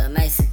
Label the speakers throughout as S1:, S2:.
S1: Lil Macy.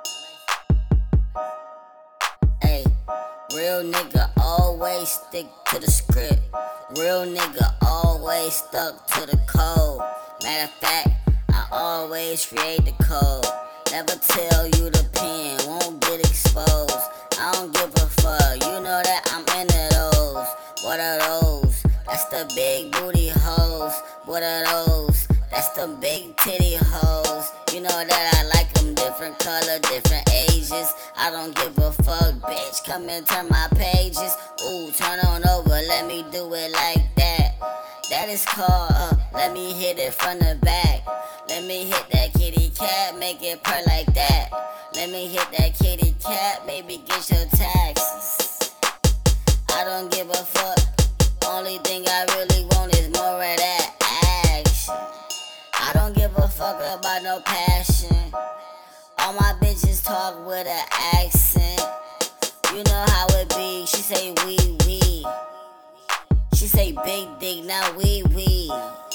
S1: Hey, real nigga always stick to the script. Real nigga always stuck to the code. Matter of fact, I always create the code. Never tell you the pen, won't get exposed. I don't give a fuck, you know that I'm into those. What are those? That's the big booty hoes. What are those? That's the big titty hoes. You know that I like them different color, different ages. I don't give a fuck, bitch. Come and turn my pages. Ooh, turn on over, let me do it like that. That is called, let me hit it from the back. Let me hit that kitty cat, make it purr like that. Let me hit that kitty cat, baby, get your taxes. I don't give a fuck. Only thing I really want is more of that action. I don't give a fuck about no passion. All my bitches talk with an accent. You know how it be. She say wee wee. She say big dick, not wee wee.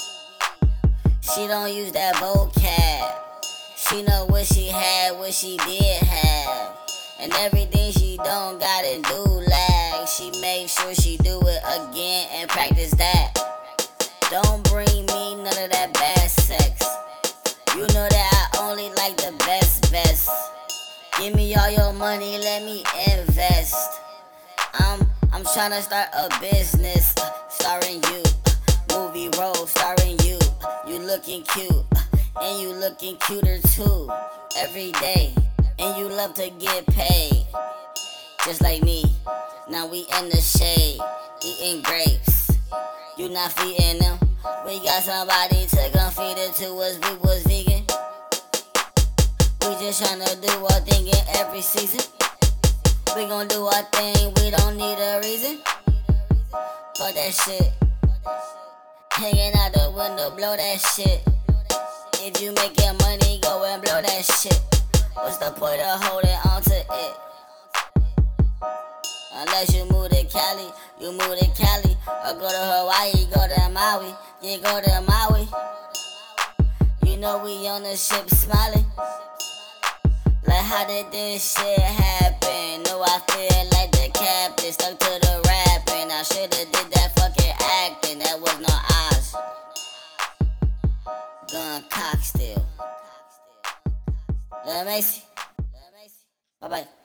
S1: She don't use that vocab. She know what she had, what she did have. And everything she don't gotta do lag. She make sure she do it again and practice that. Don't bring me none of that bad sex. You know that I only like the best. Give me all your money, let me invest. I'm tryna start a business, starring you. Movie role starring you. You looking cute, and you looking cuter too. Every day, and you love to get paid. Just like me, now we in the shade, eating grapes. You not feeding them. We got somebody to come feed it to us. We was vegan. We just tryna do our thing in every season. We gon' do our thing, we don't need a reason. Fuck that shit. Hanging out the window, blow that shit. If you making money, go and blow that shit. What's the point of holding on to it? Unless you move to Cali, you move to Cali. Or go to Hawaii, go to Maui. Yeah, go to Maui. You know we on the ship smiling. Like how did this shit happen? No, I feel like the captain stuck to the rapping. I shoulda did that fucking acting, that was no Oz. Gun cock still. Lil Macy. Bye bye.